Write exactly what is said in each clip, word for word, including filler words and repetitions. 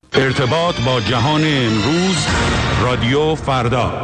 ارتباط با جهان امروز، رادیو فردا.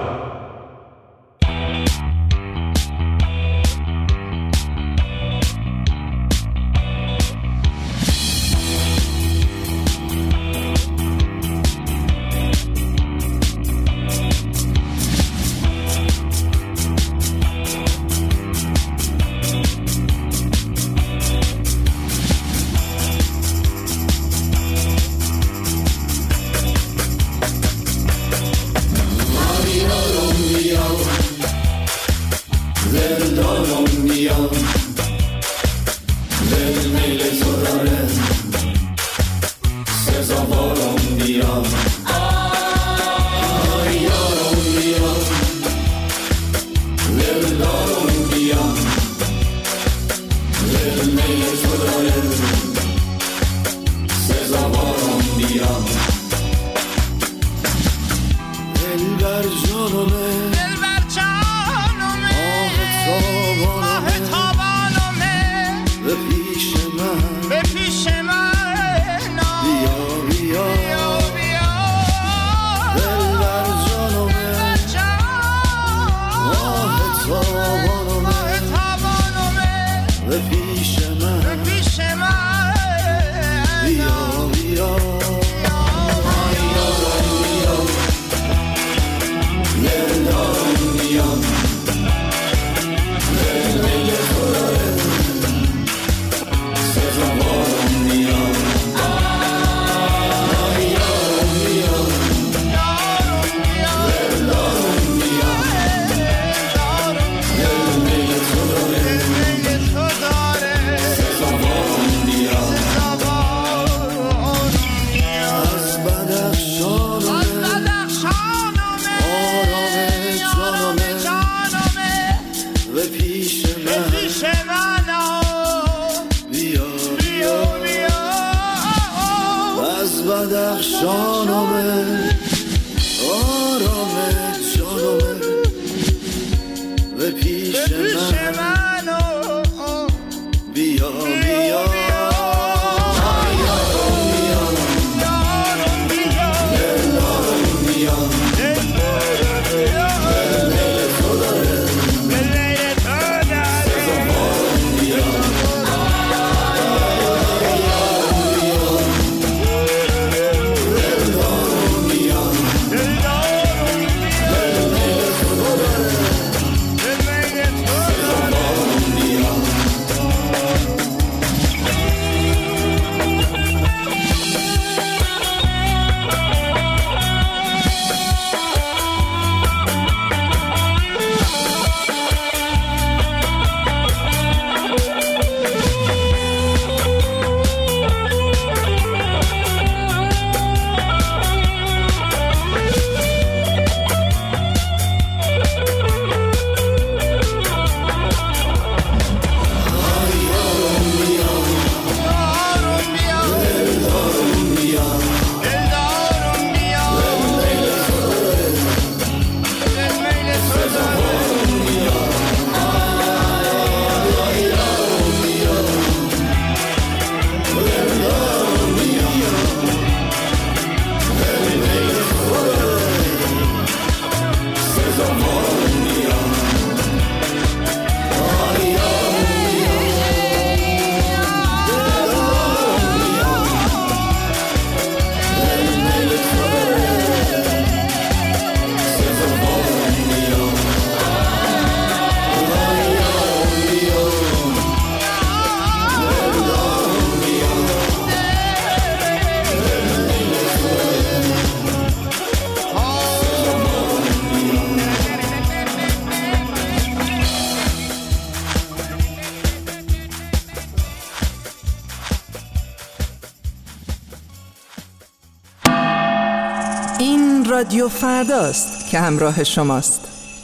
رادیو فرداست که همراه شماست.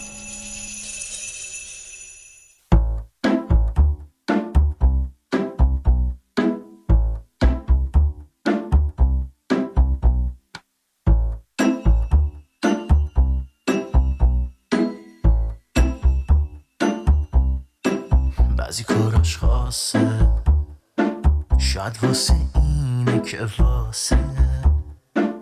بعضی کاراش خاصه، شاید واسه اینه که واسه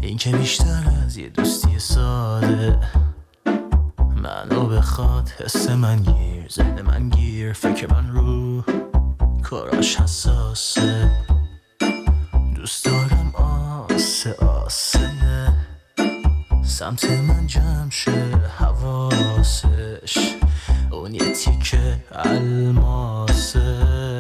این که بیشتر از یه دوستی ساده منو بخواد، حس من گیر، ذهن من گیر، فکر من رو کاراش حساسه. دوست دارم آسه آسه سمت من جمع شه حواسش، اون یه تیکه الماسه.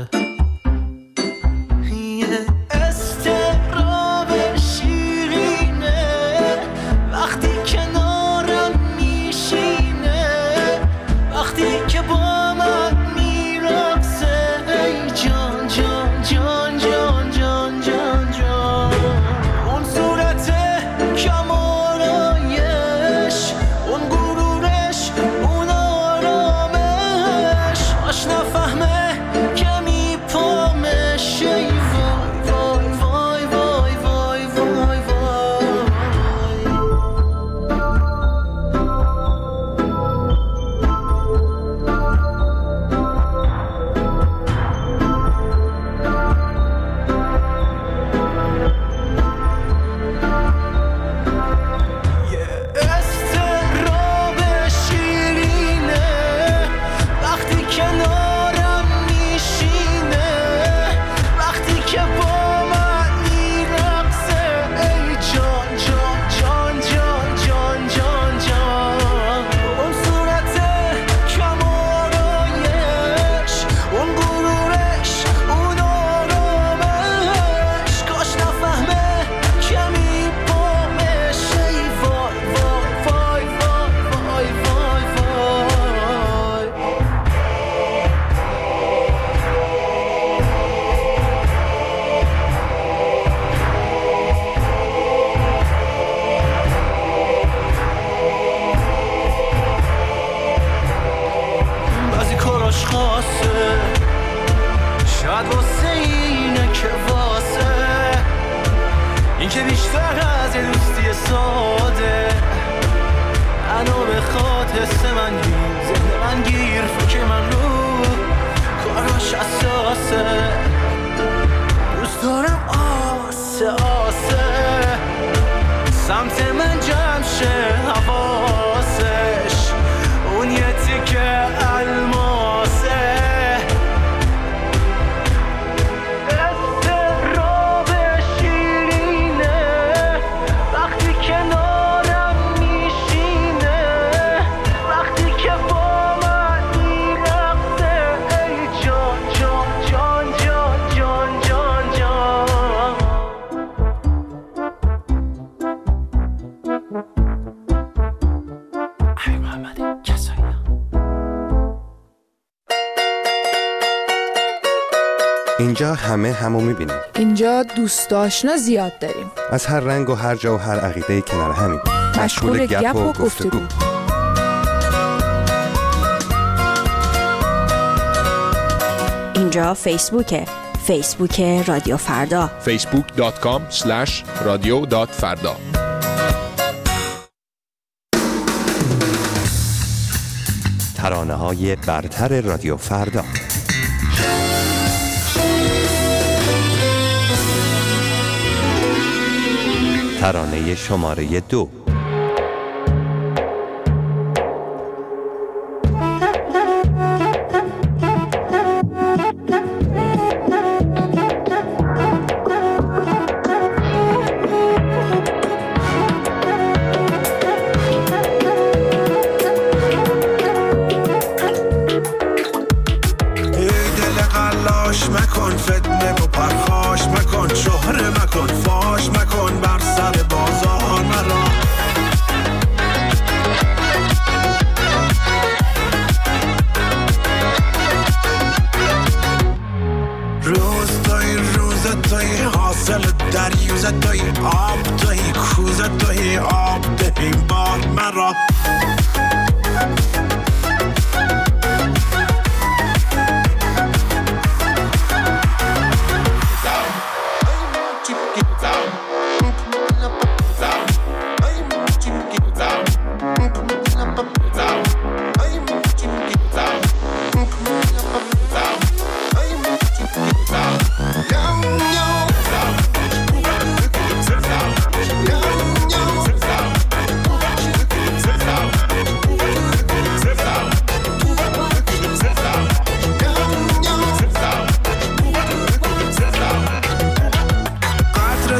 یه استراب شیرینه وقتی کنارم میشینه، وقتی که با من میرقصه. ای جان جان جان جان جان جان جان، اون صورت کمالایش، اون غرورش، اون آرامش، آش نفهمه که میپامش. ای وای وای وای وای وای وای یه استراب شیرینه وقتی کنارم میشینه، وقتی که با من میرقصه. ای جان جان جان جان جان جان جان، اون صورت کمالایش، اون غرورش، اون آرامش، کاش نفهمه که میپامش. ای وای وای وای وای وای وای وای. بعضی کاراش خاصه، شاید واسه اینه که واسه این که بیشتر از یه دوستی ساده منو بخواد، حس من گیر، ذهن من گیر، فکر من رو کاراش حساسه. دوست دارم آسه آسه سمت من جمع شه حواسش، اون یه تیکه الماسه. استراب شیرینه وقتی کنارم میشینه، وقتی که با من میرقصه. ای جان جان جان جان جان جان جان. ای محمد کسایی. اینجا همه همو میبینیم. اینجا دوست آشنا زیاد داریم. از هر رنگ و هر جا و هر عقیده کنار همیم. مشغول گپ و گفتگو. اینجا فیسبوکه، فیسبوک رادیو فردا، فیسبوک دات کام اسلش رادیو دات فردا. ترانه های برتر رادیو فردا. ترانه شماره دو. مکن فتنه و پرخاش مکن، شهره مکن فاش مکن، بر سر بازار مرا. روز توی روز توی حاصل دریوز توی آب توی کوز توی آب دهی بار مرا. Yo, yo.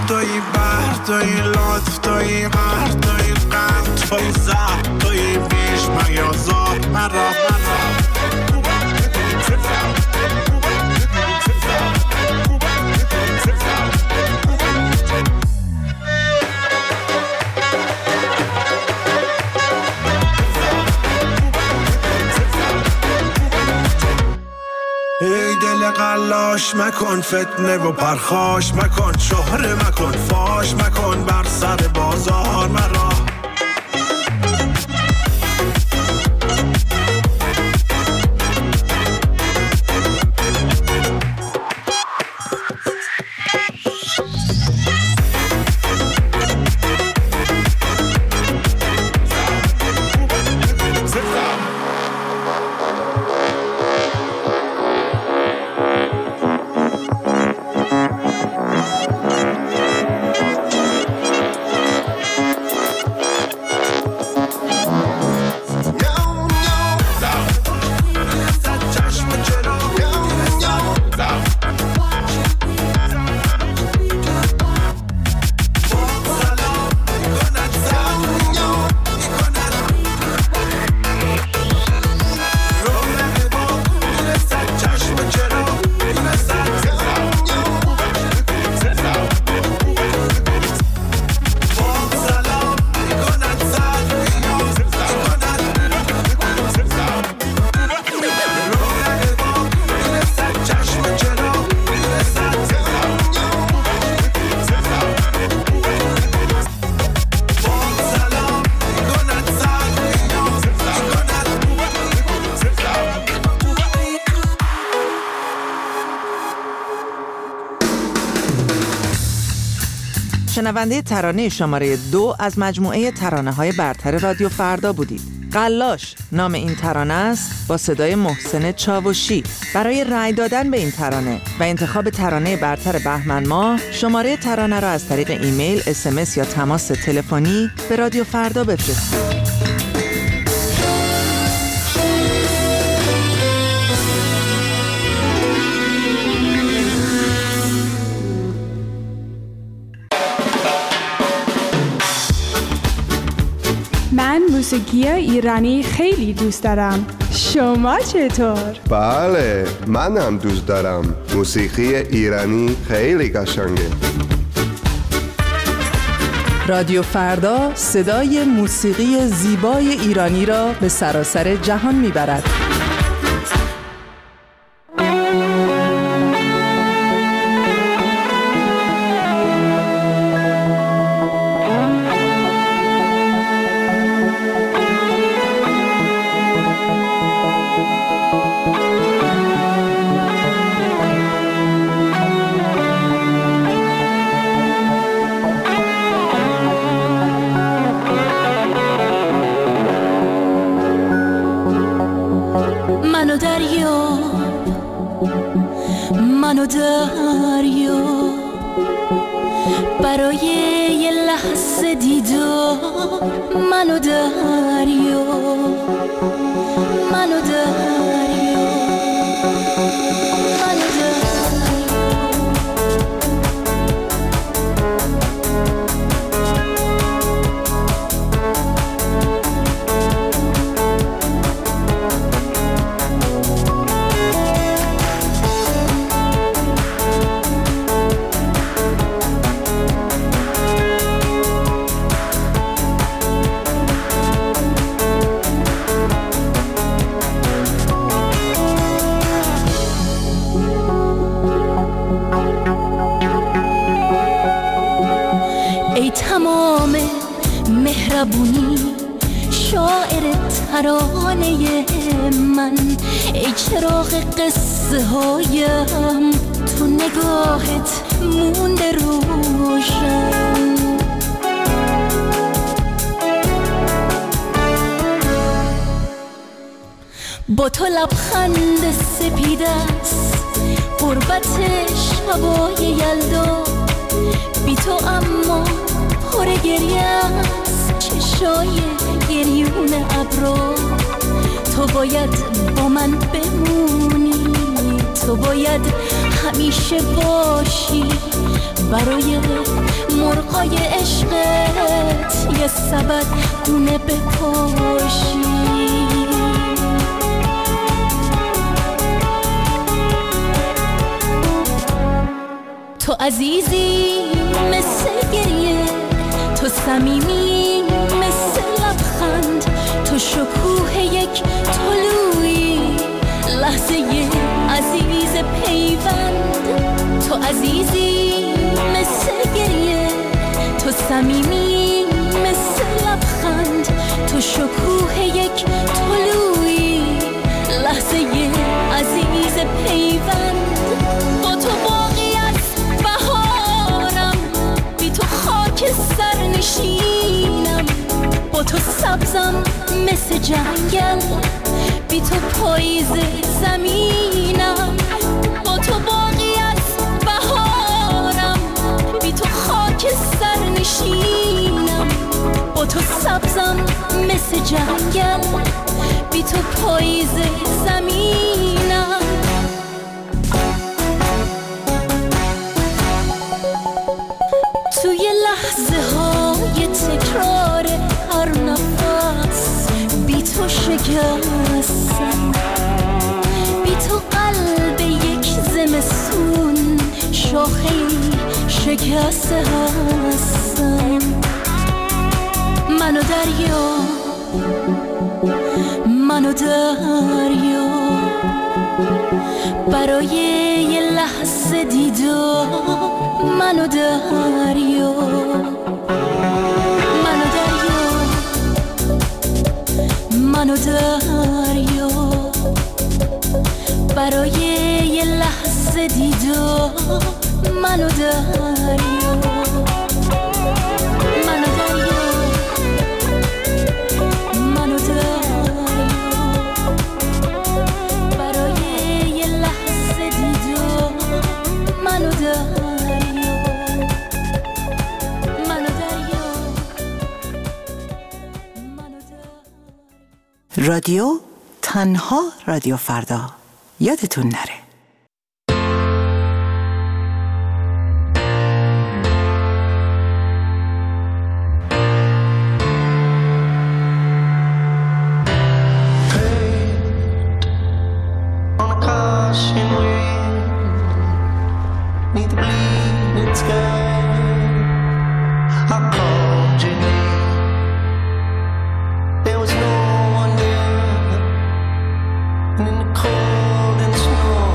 توی بر توی لطف توی هر توی غم توی زهر توی بیش میازار مرا مرا ای دل قلاش مکن فتنه و پرخاش مکن شهره مکن فاش مکن بر سر بازار مرا شنونده ترانه شماره دو از مجموعه ترانه‌های برتر رادیو فردا بودید. قلاش نام این ترانه است با صدای محسن چاوشی. برای رأی دادن به این ترانه و انتخاب ترانه برتر بهمن ماه شماره ترانه را از طریق ایمیل، اس ام اس یا تماس تلفنی به رادیو فردا بفرستید. من موسیقی ایرانی خیلی دوست دارم. شما چطور؟ بله، من هم دوست دارم. موسیقی ایرانی خیلی قشنگه. رادیو فردا صدای موسیقی زیبای ایرانی را به سراسر جهان میبرد. منو دریا برای یه لحظه دیدار منو دریا منو دریا منو تمام مهربونی شاعر ترانه من، ای چراغ قصه هایم تو نگاهت مونده روشن. با تو لبخند سپیدست غربت شبای یلدا، بی تو اما پر گریه است چشای گریون ابرا. تو باید با من بمونی، تو باید همیشه باشی برای مرغای عشقت یه سبد گونه بپاشی. تو عزیزی مثل گریه، تو صمیمی مثل لبخند، تو شکوه یک طلوعی، لحظه عزیز پیوند. تو عزیزی مثل گریه، تو صمیمی مثل لبخند، تو شکوه یک طلوعی، لحظه عزیز پیوند. با تو باقی از بهارم، بی تو خاک سر نشینم، با تو سبزم مثل جنگل، بی تو پاییز زمینم. با تو باقی از بهارم، بی تو خاک سر نشینم، با تو سبزم مثل جنگل، بی تو پاییز زمینم. توی لحظه های تکرار هر نفس، بی تو شکستم، بی تو قلب یک زمستون شاخه شکسته هستم. منو دریا، منو دریا، برای یه لحظه دیدار. منو دریا، منو دریا، منو دریا، برای یه لحظه دیدار. منو دریا، منو دریا، منو دریا، برای یه لحظه دیدار. منو دریا، منو دریا، منو دریا. رادیو تنها رادیو فردا، یادتون نره. Cold and snow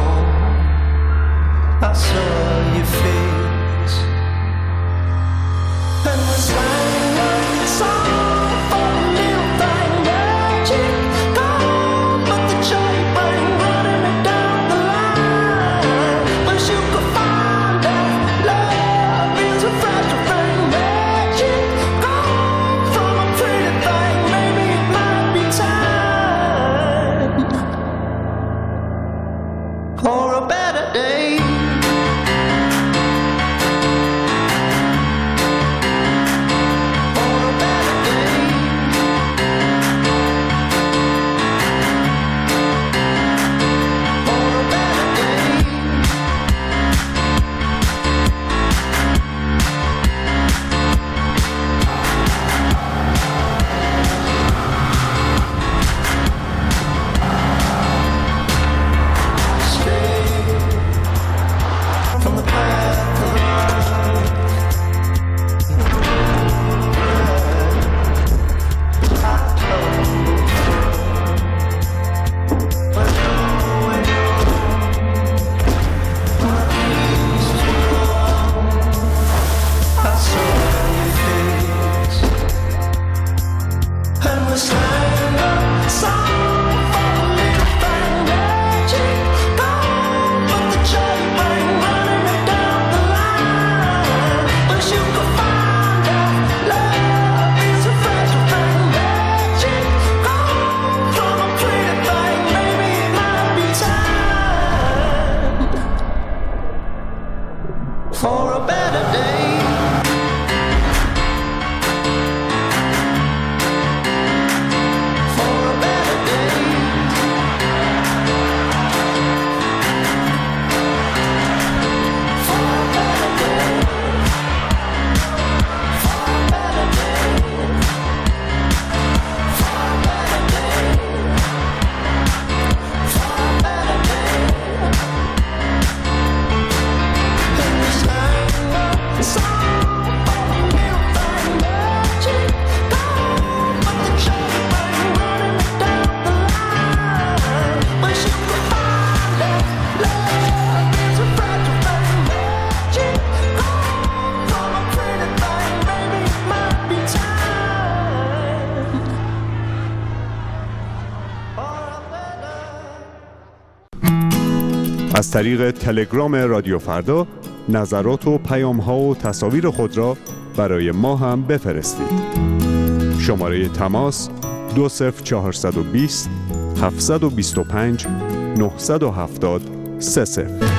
از طریق تلگرام رادیو فردا نظرات و پیام‌ها و تصاویر خود را برای ما هم بفرستید. شماره تماس دو صفر چهارصد و بیست هفتصد و بیست و پنج نهصد و هفتاد سه صفر.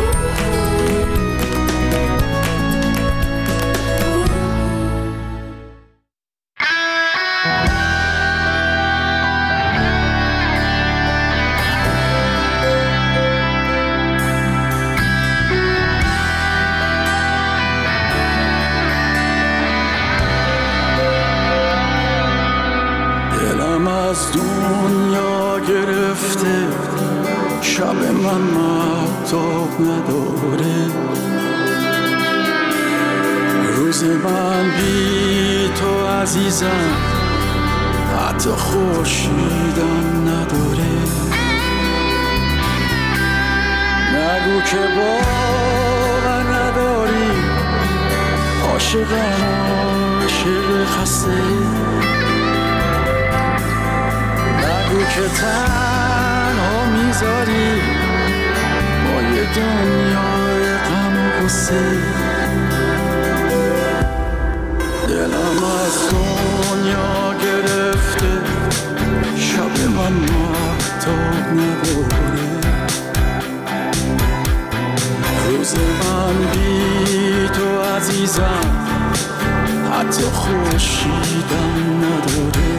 از دنیا گرفته شب من مهتاب نداره، روز من بی تو عزیزم حتی خورشیدم نداره. نگو که باور نداری عاشقم عاشق خسته، نگو که تنها میذاری با یه دنیای غم و غصه. دلم از دنیا گرفته شب من مهتاب نداره، روز من بی تو عزیزم حتی خورشیدم نداره.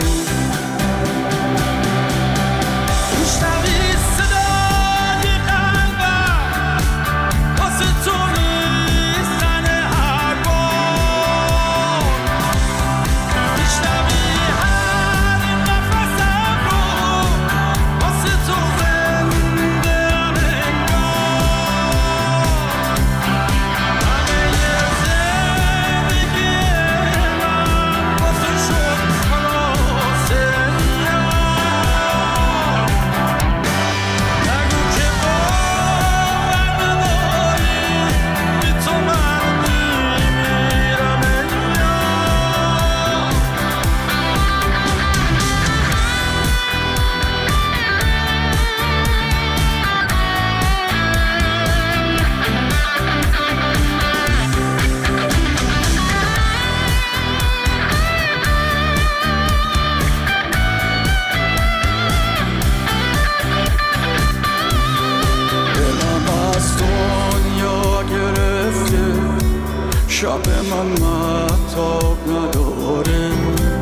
شب من مهتاب نداره،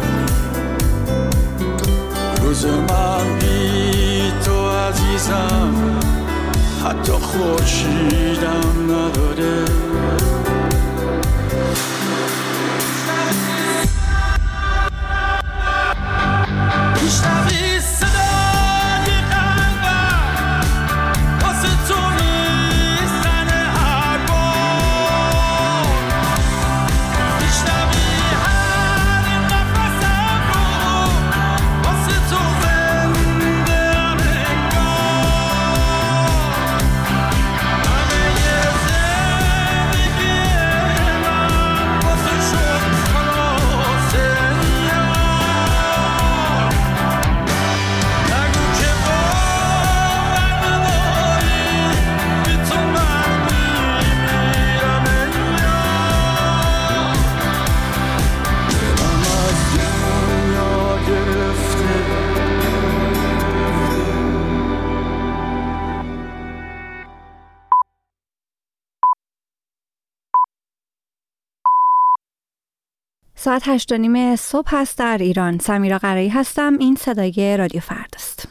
روز من بی تو عزیزم حتی خورشیدم نداره. میشنوی صدای قلبم واسه تو میزنه هر بار، میشنوی هر نفسم رو واسه تو زنده انگار. همه زندگی من واسه شد خلاصه. ساعت هشت و نیم صبح هست در ایران. سمیرا قرایی هستم. این صدای رادیو فردا است.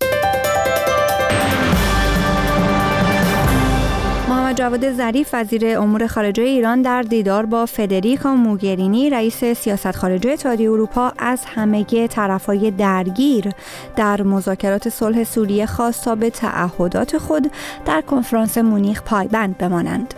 محمد جواد ظریف وزیر امور خارجه ایران در دیدار با فدریکا موگرینی رئیس سیاست خارجه اتحادیه اروپا از همگی طرفهای درگیر در مذاکرات صلح سوریه خواست تا به تعهدات خود در کنفرانس مونیخ پایبند بمانند.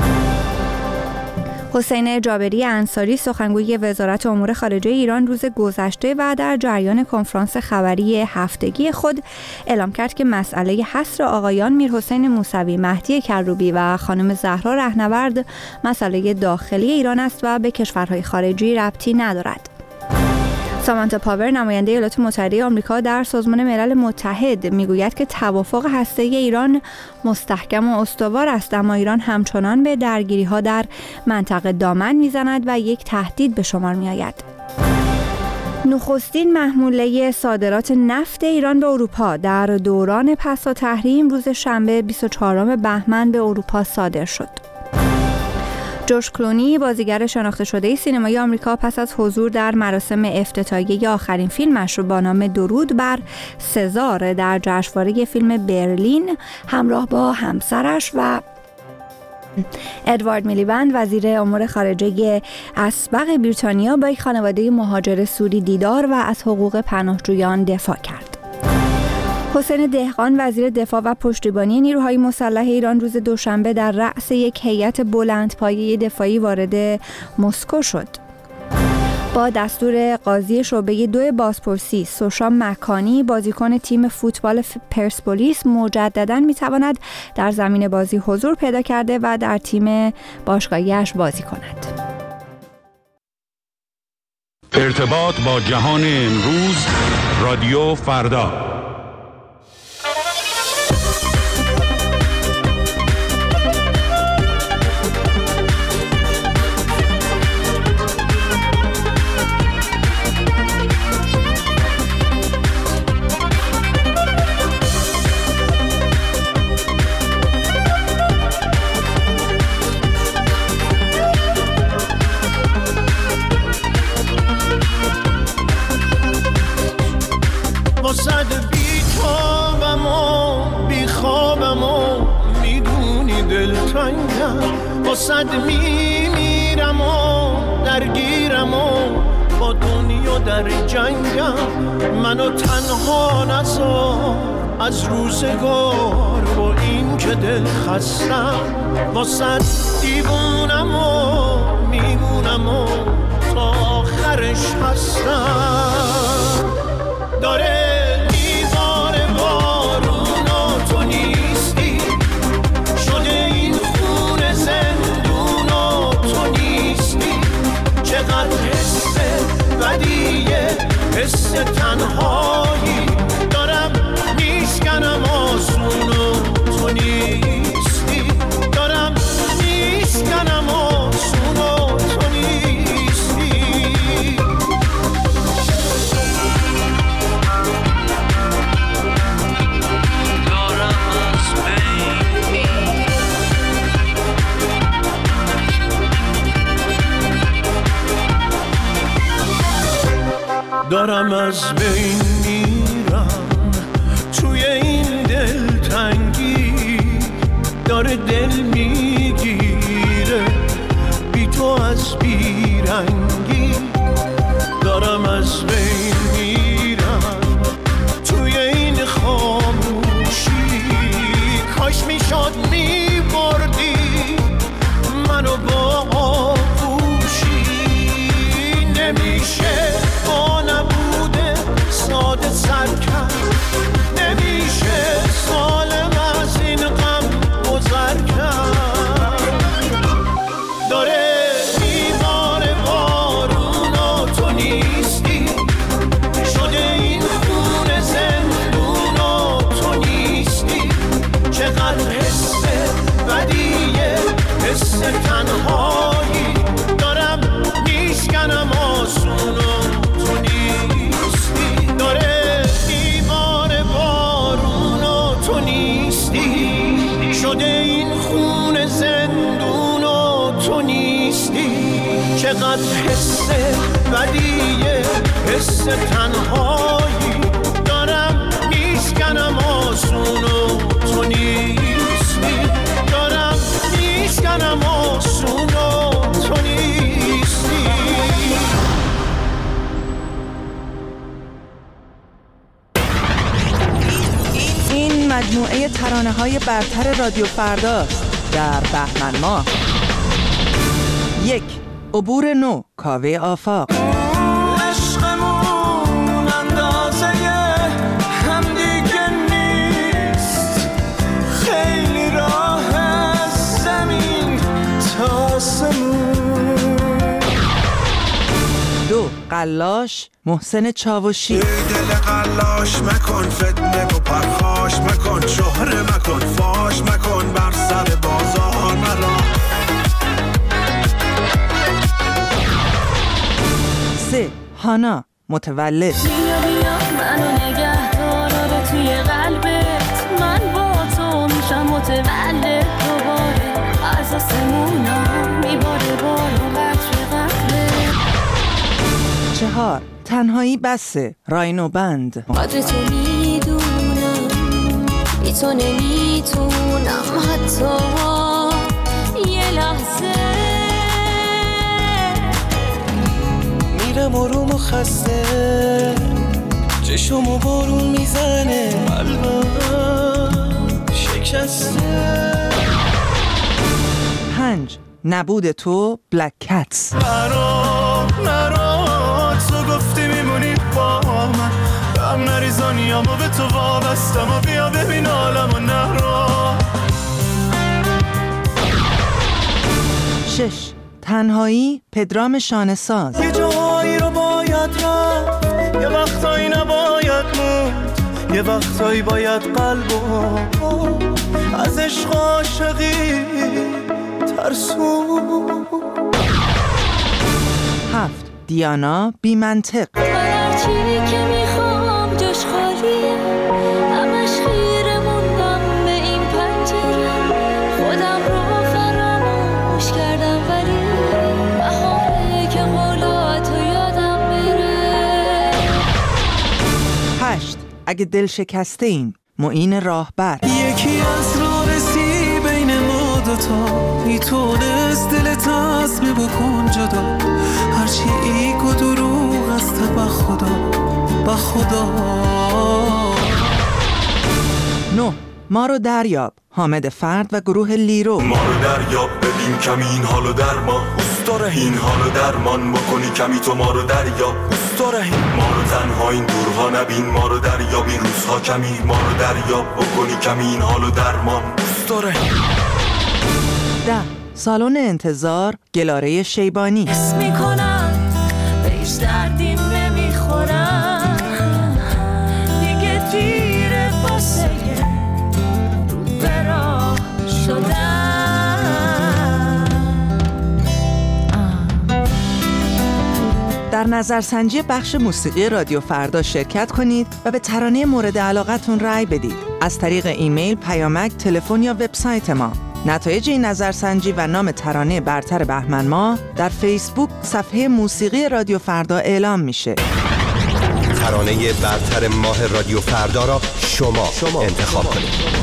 حسین جابری انصاری سخنگوی وزارت امور خارجه ایران روز گذشته و در جریان کنفرانس خبری هفتگی خود اعلام کرد که مسئله حصر آقایان میرحسین موسوی، مهدی کروبی و خانم زهرا رهنورد مسئله داخلی ایران است و به کشورهای خارجی ربطی ندارد. سامانتا پاور نماینده ایالات متحده آمریکا در سازمان ملل متحد میگوید که توافق هسته‌ای ایران مستحکم و استوار است، اما ایران همچنان به درگیری‌ها در منطقه دامن میزند و یک تهدید به شمار می‌آید. نخستین محموله صادرات نفت ایران به اروپا در دوران پسا تحریم روز شنبه بیست و چهارم بهمن به اروپا صادر شد. جوش کلونی بازیگر شناخته شده سینمایی آمریکا پس از حضور در مراسم افتتاحیه آخرین فیلمش با نام درود بر سزار در جشنواره فیلم برلین همراه با همسرش و ادوارد میلیبند وزیر امور خارجه اسبق بریتانیا با یک خانواده مهاجر سوری دیدار و از حقوق پناهجویان دفاع کرد. حسین دهقان وزیر دفاع و پشتیبانی نیروهای مسلح ایران روز دوشنبه در رأس یک هیئت بلندپایه دفاعی وارد مسکو شد. با دستور قاضی شعبه دو بازپرسی سوشا مکانی بازیکن تیم فوتبال پرسپولیس مجدداً میتواند در زمین بازی حضور پیدا کرده و در تیم باشگاهیش بازی کند. ارتباط با جهان امروز رادیو فردا. واسد بی تابم و بی خوابم و میدونی دلتنگم، واسد میمیرم و درگیرم و با دنیا در جنگم، منو تنها نذار از روزگار با این که دل خستم، واسد دیوونم و میمونم و تا آخرش هستم. داره میذاره بارون و تو نیستی، شده این خون زندون و تو نیستی، چقدر حس بدیه حس تنهایی، دارم میشکنم آسون و تو نیستی، دارم میشکنم آسون و تو نیستی. دارم از بین میرم توی این دلتنگی، داره دل میگیره بی تو از بیرنگی، دارم از بین میرم توی این خاموشی، کاش میشد میبردی منو با آغوشی، نمیشه با نبوده ساده سر کرد، نمیشه سالم از این غم گذر کرد. داره میباره بارون و تو نیستی، شده این خون زندون و تو نیستی، چقدر حس بدیه حس تنهایی، دارم میشکنم آسون و تو نیستی، داره دیوار بارون و تو نیستی، شده این خون زندون و تو نیستی، چقدر حس بدیه حس تنهایی، دارم میشکنم آسون و تو نیستی، دارم میشکنم آسون و تو نیستی. این مجموعه ترانه‌های برتر رادیو فرداست در بهمن ماه. یک، عبور نو، کاوه آفاق. عشقمون اندازه هم دیگه نیست، خیلی راه از زمین تا آسمون. دو، قلاش محسن چاوشی. ای دل قلاش مکن فتنه و پرخاش مکن، شهره مکن فاش مکن، بر سر بازار مرا. سه هانا متولد. بیا بیا منو نگه دار توی قلبت، من با تو میشم متولد دوباره، از آسمونا میباره بارو قطر قطره. چهار تنهایی بسه راینو بند. قدر تو میدونم بی تو نمیتونم حتی یه لحظه. میرم آروم و خسته، چشم و بارون میزنه، قلبم شکسته. پنج نبود تو بلک کتس. نرا نرا تو گفتی میمونی با من، غم نریزانیامو به تو وابستم و بیا ببین عالمو. نرا. شش تنهایی پدرام شانه‌ساز. یه جایی رو باید رفت، یه وقتایی نباید موند، یه وقتایی باید قلبو از عشق عاشقی ترسون. هفت دیانا بی منطق. من هرچی که میخوام جاش خالیه، همش خیره موندم به این پنجره، خودم رو فراموش کردم ولی بهاره که قولاتو یادم بره. هشت اگه دل شکسته ایم معین راهبر. یکی از رارسی بین ما دوتا میتونست دلت عزم بکن جدا، هرچی ایگ و دروغ است با خدا با خدا. نه ما رو دریاب حامد فرد و گروه لیرو. ما رو دریاب ببین کمی این حالو در ما، دوست داره این حالو درمان بکنی کمی تو ما رو دریاب، دوست داره این ما رو تنها این دورها نبین، ما رو دریاب این روزها کمی، ما رو دریاب بکنی کمی این حالو درمان، دوست داره. ده سالن انتظار گلاره شیبانی. حس میکنم به هیچ دردیم نمیخورم، دیگه دیره واسه رو به راه شدم. در نظرسنجی بخش موسیقی رادیو فردا شرکت کنید و به ترانه مورد علاقتون رأی بدید از طریق ایمیل، پیامک، تلفن یا وبسایت ما. نتایج این نظرسنجی و نام ترانه برتر بهمن ماه در فیسبوک صفحه موسیقی رادیو فردا اعلام میشه. ترانه برتر ماه رادیو فردا را شما, شما انتخاب کنید.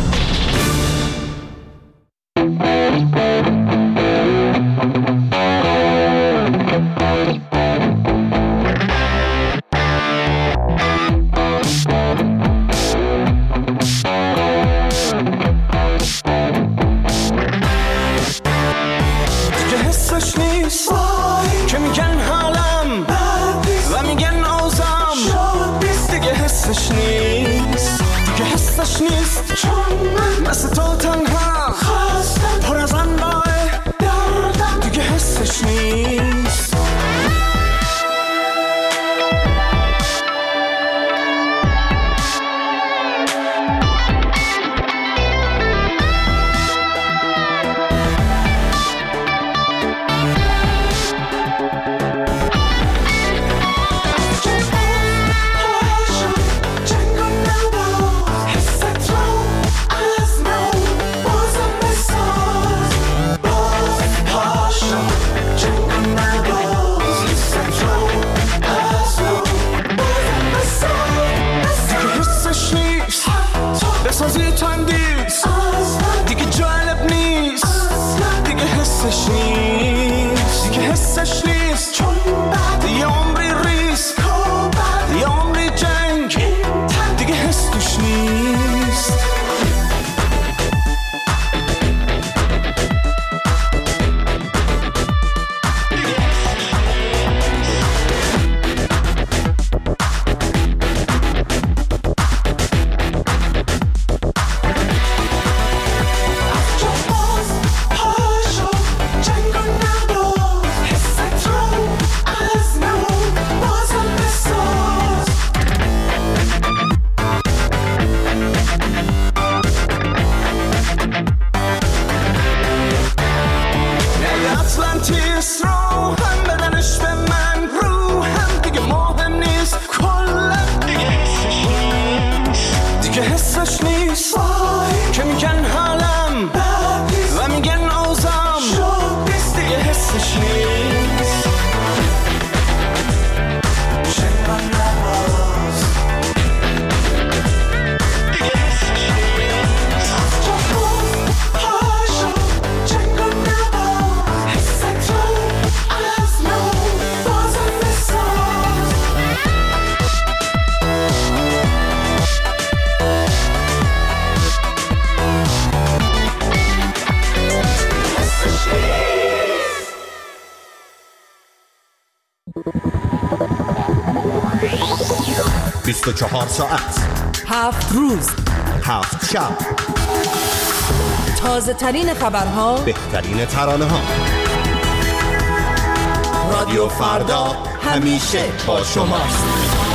بیست و چهار ساعت، هفت روز، هفت شب، تازه ترین خبرها، بهترین ترانه ها. رادیو فردا همیشه با شماست.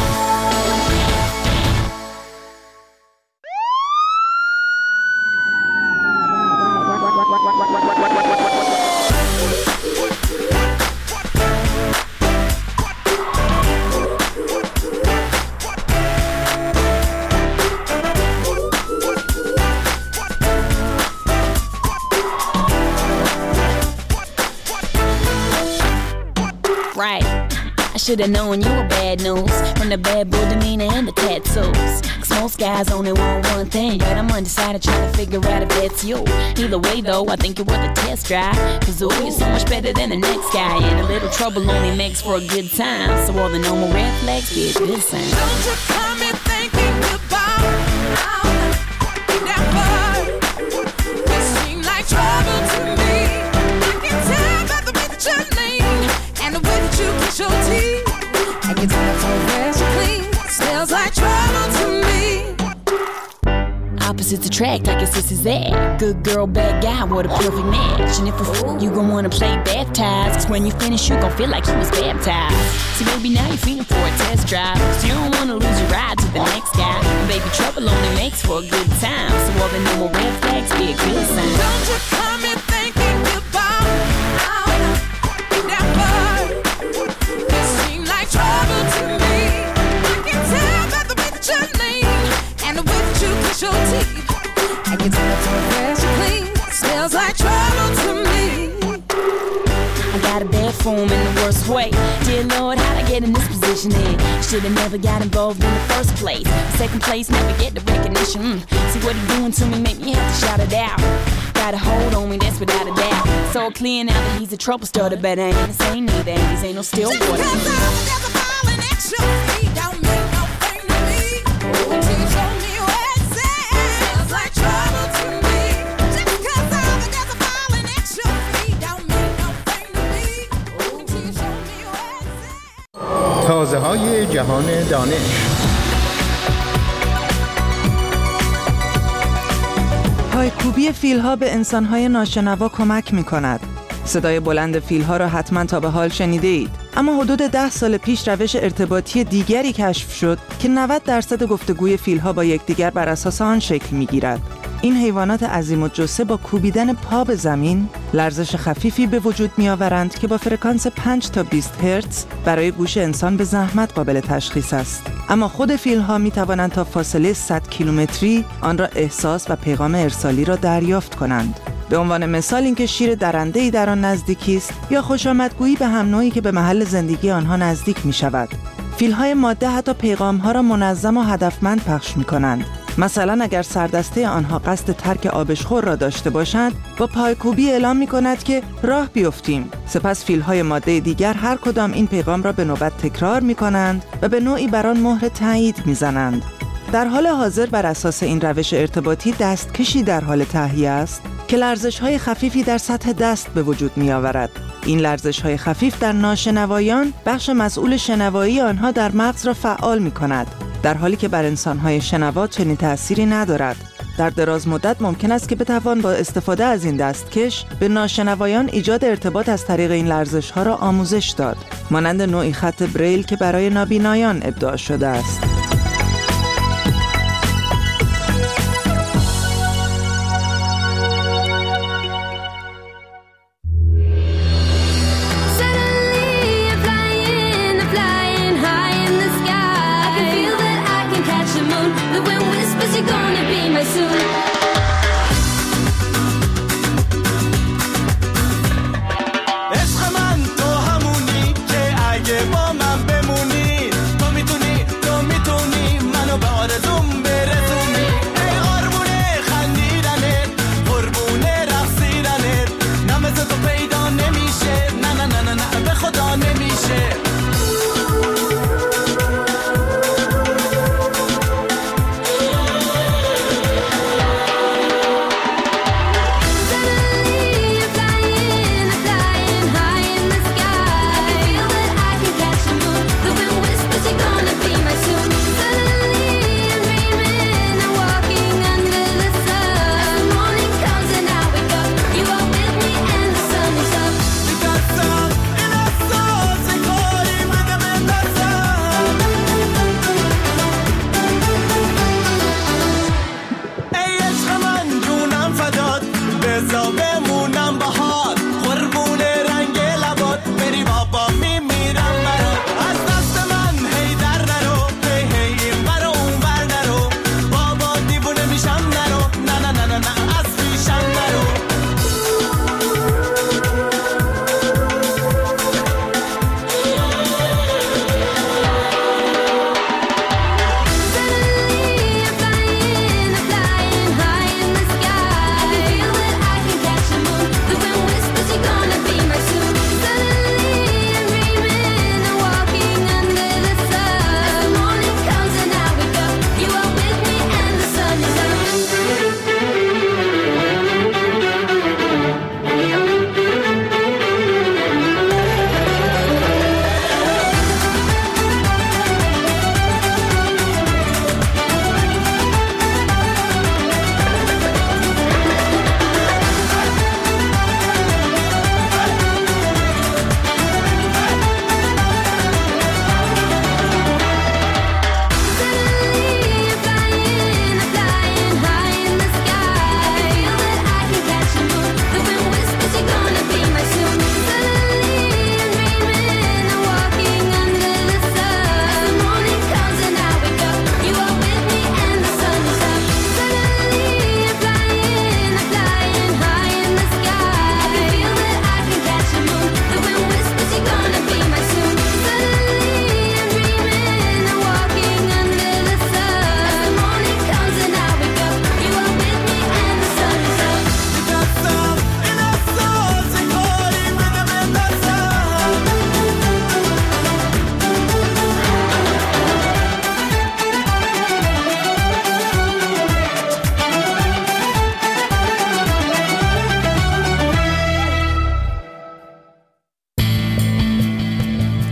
Should've known you were bad news from the bad boy demeanor and the tattoos. Cause most guys only want one thing, but I'm undecided trying to figure out if that's you. Either way though, I think you're worth a test drive. Cause ooh, you're so much better than the next guy, and a little trouble only makes for a good time. So all the normal red flags be a good sign. Don't you come in thinking about how never you seem like trouble to me. I can tell by the way that you're lean and the way that you kiss your teeth. And your teeth so fresh and clean, smells like trouble to me. Opposites attract like a sister's that. Good girl, bad guy, what a perfect match. And if a fool, you gon' wanna play baptized. Cause when you finish, you gon' feel like you was baptized. See, baby, now you're feeling for a test drive. Cause you don't wanna lose your ride to the next guy. And baby, trouble only makes for a good time. So all the normal red flags be a good sign. Don't you come in thinking about how never you seem like trouble to me. I can tell by the way that you're lean and the way that you kiss your teeth. I can tell it's so fresh and clean, smells like trouble to me. I got a bad form in the worst way. Dear Lord, how'd I get in this position then? Should've never got involved in the first place. Second place, never get the recognition. Mm. See what he doing to me, make me have to shout it out. Got a hold on me, that's without a doubt. So clear now that he's a trouble starter, but I ain't the same neither. These ain't no still water. Just 'cause I was never falling at your feet don't mean no thing to me. Until you show me where it's at, smells like trouble to me. Just 'cause I was never falling at your feet don't mean no thing to me. Until you show me where it's at. تازه های جهان دانش. پایکوبی فیل‌ها به انسان‌های ناشنوا کمک می‌کند. صدای بلند فیل‌ها را حتما تا به حال شنیده اید. اما حدود ده سال پیش روش ارتباطی دیگری کشف شد که نود درصد گفتگوی فیل‌ها با یکدیگر بر اساس آن شکل می‌گیرد. این حیوانات عظیم الجثه با کوبیدن پا به زمین لرزش خفیفی به وجود می‌آورند که با فرکانس پنج تا بیست هرتز برای گوش انسان به زحمت قابل تشخیص است. اما خود فیل‌ها می‌توانند تا فاصله صد کیلومتری آن را احساس و پیغام ارسالی را دریافت کنند. به عنوان مثال اینکه شیر درنده‌ای در آن نزدیکی است یا خوشامدگویی به هم نوعی که به محل زندگی آنها نزدیک می‌شود. فیل‌های ماده حتی پیغام‌ها را منظم و هدفمند پخش می‌کنند. مثلا اگر سردسته آنها قصد ترک آبشخور را داشته باشند، با پایکوبی اعلام می‌کند که راه بیفتیم. سپس فیل‌های ماده دیگر هر کدام این پیغام را به نوبت تکرار می‌کنند و به نوعی بر آن مهر تایید می‌زنند. در حال حاضر بر اساس این روش ارتباطی دستکشی در حال تهیه است که لرزش‌های خفیفی در سطح دست به وجود می‌آورد. این لرزش‌های خفیف در ناشنوایان بخش مسئول شنوایی آنها در مغز را فعال می‌کند، در حالی که بر انسان‌های شنوا چنین تأثیری ندارد. در دراز مدت ممکن است که بتوان با استفاده از این دستکش به ناشنوایان ایجاد ارتباط از طریق این لرزش‌ها را آموزش داد، مانند نوعی خط بریل که برای نابینایان ابداع شده است.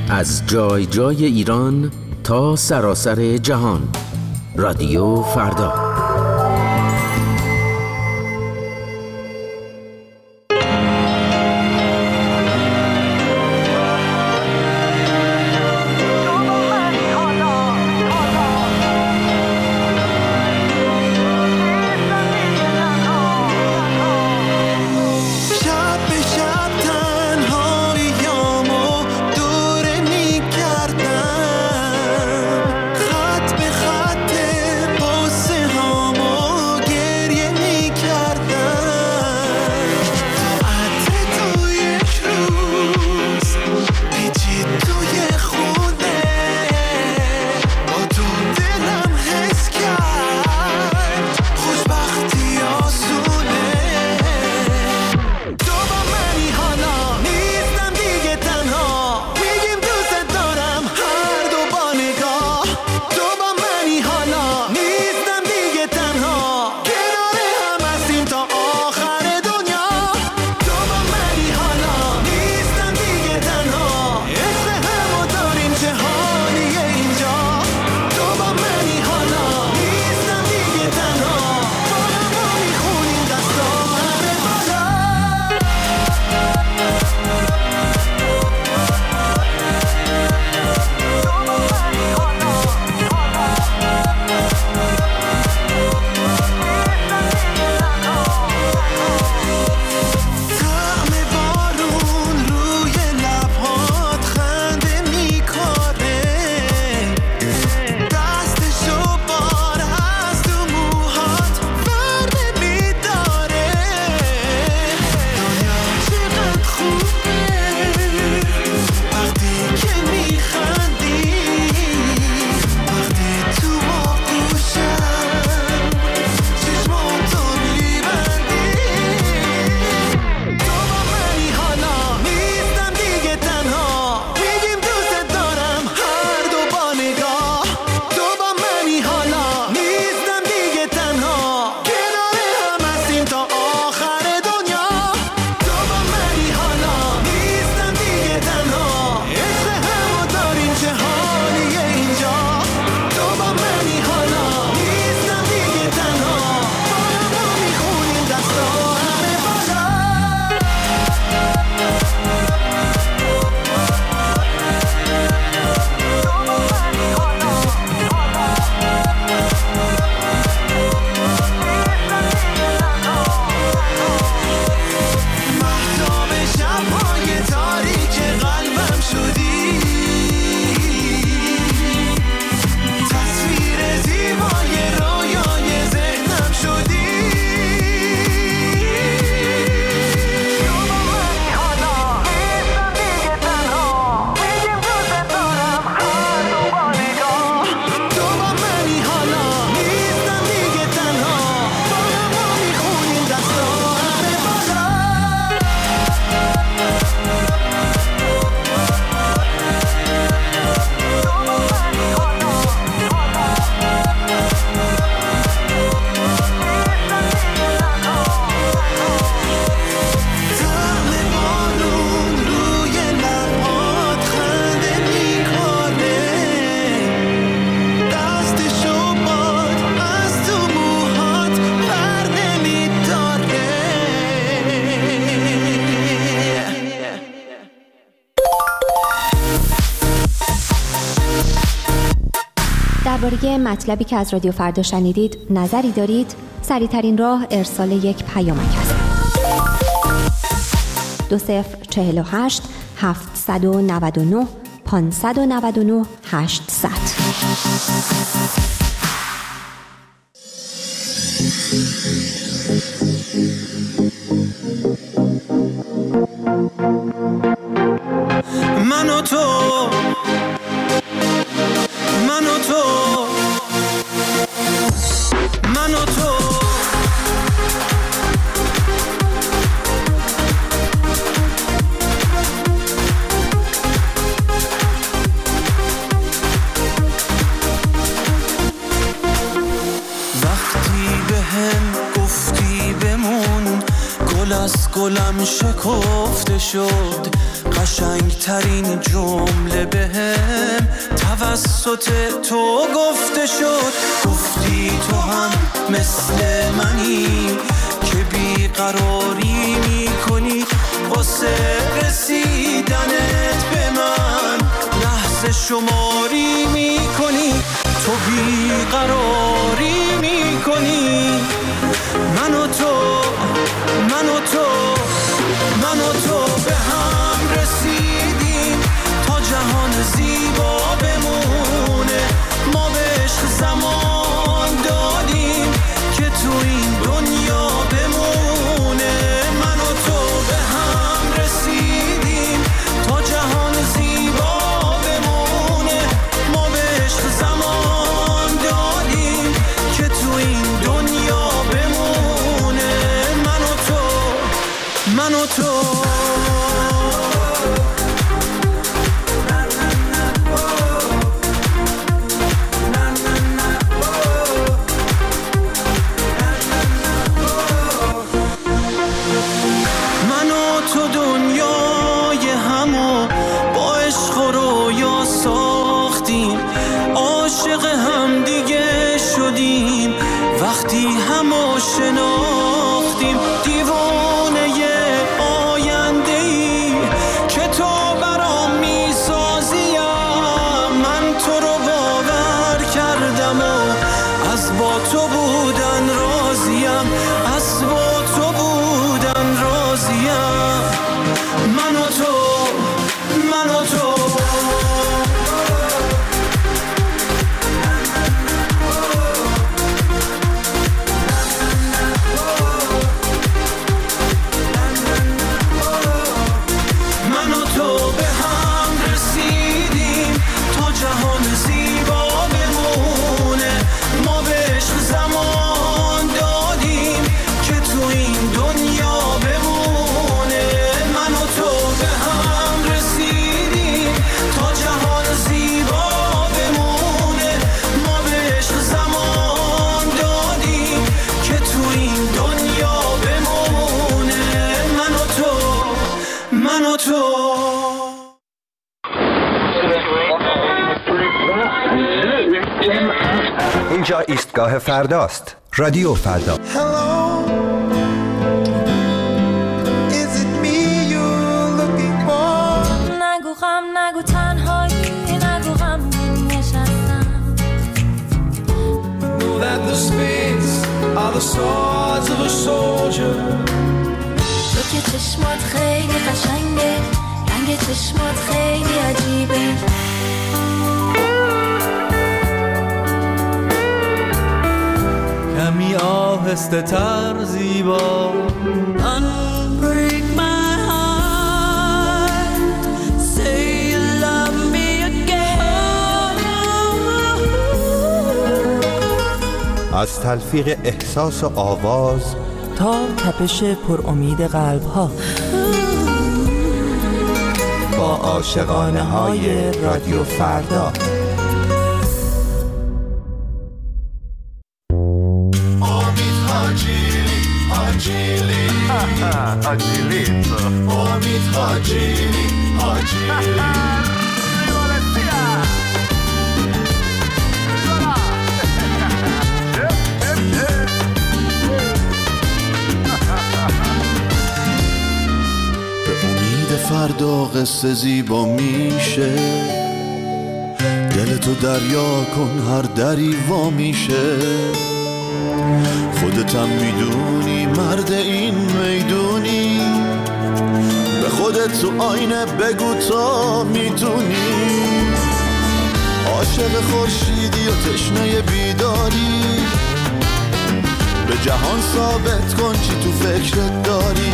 از جای جای ایران تا سراسر جهان. رادیو فردا. درباره مطلبی که از رادیو فردا شنیدید نظری دارید؟ سریع‌ترین راه ارسال یک پیامک است. دو صفر چهل و هشت هفتصد و نود و نه پانصد و نود و نه هشتصد. من و تو من و تو من و تو وقتی به هم گفتی بمون گل از گلم شکفته شد قشنگترین جمله بهم توسط تو گفته شد. گفتی تو هم مثل منی که بیقراری میکنی واسه رسیدنت به من، لحظه شماری میکنی، تو بیقراری میکنی. من و تو من و تو من و تو به هم رسیدیم تا جهان زیبا بمونه. ما به عشق زمان دادیم که تو این دنیا بمونه. من و تو به هم رسیدیم تا جهان زیبا بمونه. ما به عشق زمان دادیم که تو این دنیا بمونه. من و تو من و تو وقتی همو شناختیم، دیوانه آینده‌ای که تو برام میسازیم. من تو رو باور کردم و از با تو بودن راضیم، از با تو بودن راضیم. من و تو من و تو اینجا ایستگاه فرداست. رادیو فردا. نگو غم نگو تنهایی نگو غم نشستم. Know that the spades are the swords of a soldier. تو که چشمات خیلی قشنگه، رنگ چشمات خیلی عجیبه. کمی آهسته تر زیبا. Unbreak my heart, say you love me again. از تلفیق احساس و آواز تا تپش پر امید قلب ها، با عاشقانه های رادیو فردا. Agilito. Omid Hajili, Hajili. به امید فردا قصه زیبا میشه، دلتو دریا کن هر دری وا میشه. خودتم میدونی مرد این میدونی، به خودت تو آینه بگو تا میتونی. عاشق خورشیدی و تشنه بیداری، به جهان ثابت کن چی تو فکرت داری.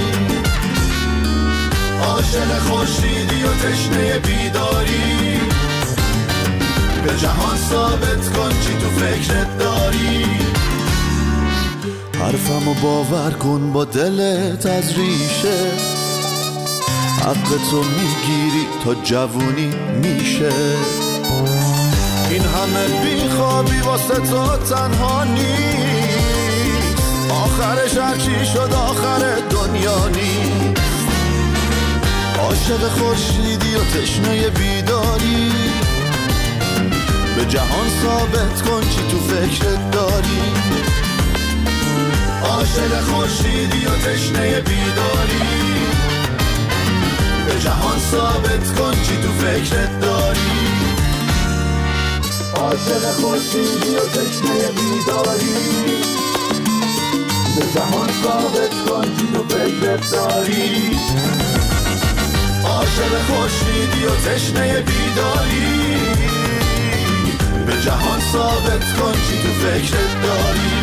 عاشق خورشیدی و تشنه بیداری، به جهان ثابت کن چی تو فکرت داری. حرفمو باور کن با دلت از ریشه، حق تو میگیری تا جوونی میشه. این همه بیخوابی واسه تو تنها نیست، آخرش هرچی شد آخر دنیا نیست. عاشق خورشیدی و تشنه بیداری به جهان ثابت کن چی تو فکرت داری عاشق خورشیدی و تشنه بیداری به جهان ثابت کن چی تو فکرت داری عاشق خورشیدی و تشنه بیداری به جهان ثابت کن چی تو فکرت داری عاشق خورشیدی و تشنه بیداری به جهان ثابت کن چی تو فکرت داری